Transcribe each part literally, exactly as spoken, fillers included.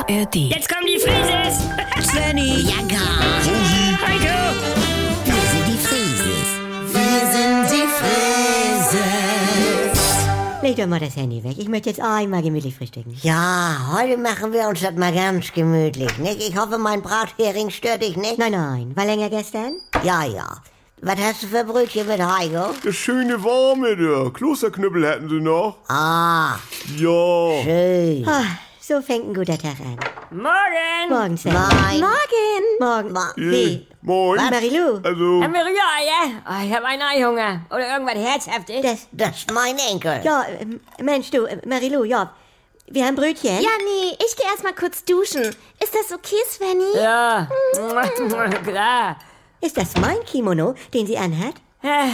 R D. Jetzt kommen die Frises! Svenny, Bianca, Heiko! wir sind die Frieses. wir sind die Frises. Leg doch mal das Handy weg. Ich möchte jetzt einmal gemütlich frühstücken. Ja, heute machen wir uns das mal ganz gemütlich, nicht? Ich hoffe, mein Brathering stört dich nicht. Nein, nein. War länger gestern? Ja, ja. Was hast du für Brötchen mit Heiko? Das schöne warme da. Klosterknüppel hätten sie noch. Ah, Ja. schön. Ah, so fängt ein guter Tag an. Morgen! Morgen, Sam. Nein. Morgen. Morgen. Ma- Wie? Moin. Marilou. Also, Haben wir Rührei? Oh, ich habe einen Eihunger. Oder irgendwas Herzhaftes? Das, Das ist mein Enkel. ja, ähm, Mensch, du, äh, Marilou, ja. Wir haben Brötchen. Ja, nee, ich gehe erstmal kurz duschen. Ist das okay, Svenny? Ja, klar. Ist das mein Kimono, den sie anhat? Ja,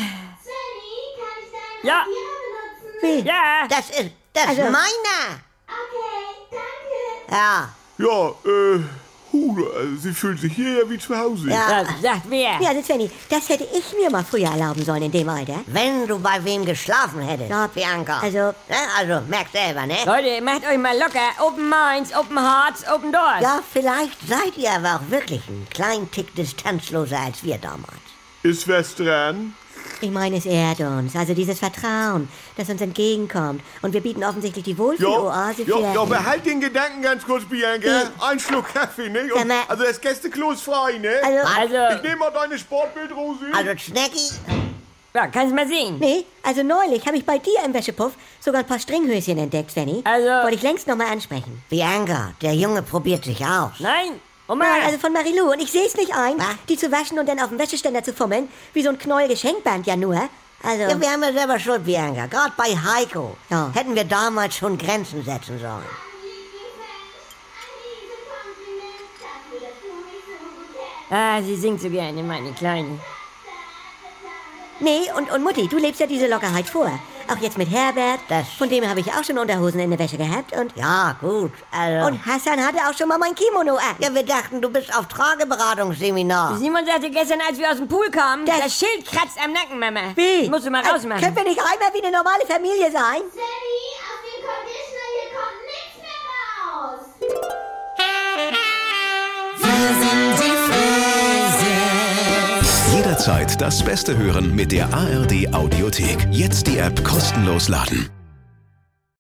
Wie? ja. Das ist, das Also- ist meiner. Okay, danke. Ja, ja, äh, hu, also sie fühlt sich hier ja wie zu Hause. ja. Das sagt wer? Ja, also Svenny, das hätte ich mir mal früher erlauben sollen in dem Alter. Wenn du bei wem geschlafen hättest, Ja, Bianca. also- Ja, also, merkst selber, ne? Leute, macht euch mal locker. Open Minds, Open Hearts, Open Doors. Ja, vielleicht seid ihr aber auch wirklich einen kleinen Tick distanzloser als wir damals. Ist was dran? Ich meine, es ehrt uns. Also dieses Vertrauen, das uns entgegenkommt. Und wir bieten offensichtlich die Ja, Wohlfühloase ja, für... ja, behalt den Gedanken ganz kurz, Bianca. Ja. Ein Schluck Kaffee, nicht? Sag Und, mal- also das Gästeklo ist frei, ne? Also, Also, Ich nehme mal deine Sportbildrosi. Also, Snacki, ja, kannst mal sehen. nee, also neulich habe ich bei dir im Wäschepuff sogar ein paar Stringhöschen entdeckt, Svenny. Also- Wollte ich längst noch mal ansprechen. Bianca, der Junge probiert sich aus. Nein, Oma. Nein, also von Marilou. Und ich sehe es nicht ein, Was? die zu waschen und dann auf dem Wäscheständer zu fummeln. Wie so ein Knäuel Geschenkband ja nur. Also, Ja, wir haben ja selber Schuld, Bianca. Gerade bei Heiko. Ja. Hätten wir damals schon Grenzen setzen sollen. Ah, sie singt so gerne, meine Kleine. nee, und, und Mutti, du lebst ja diese Lockerheit vor. Auch jetzt mit Herbert. Das- Von dem habe ich auch schon Unterhosen in der Wäsche gehabt. Und, Ja, gut. Also. und Hassan hatte auch schon mal mein Kimono an. ja, wir dachten, du bist auf Trageberatungsseminar. Simon sagte gestern, als wir aus dem Pool kamen, das, Das- Schild kratzt am Nacken, Mama. Wie? Das musst du mal Äh, rausmachen. Können wir nicht einmal wie eine normale Familie sein? Svenny, aus dem Conditioner hier kommt nichts mehr raus. Jederzeit das Beste hören mit der A R D Audiothek. Jetzt die App kostenlos laden.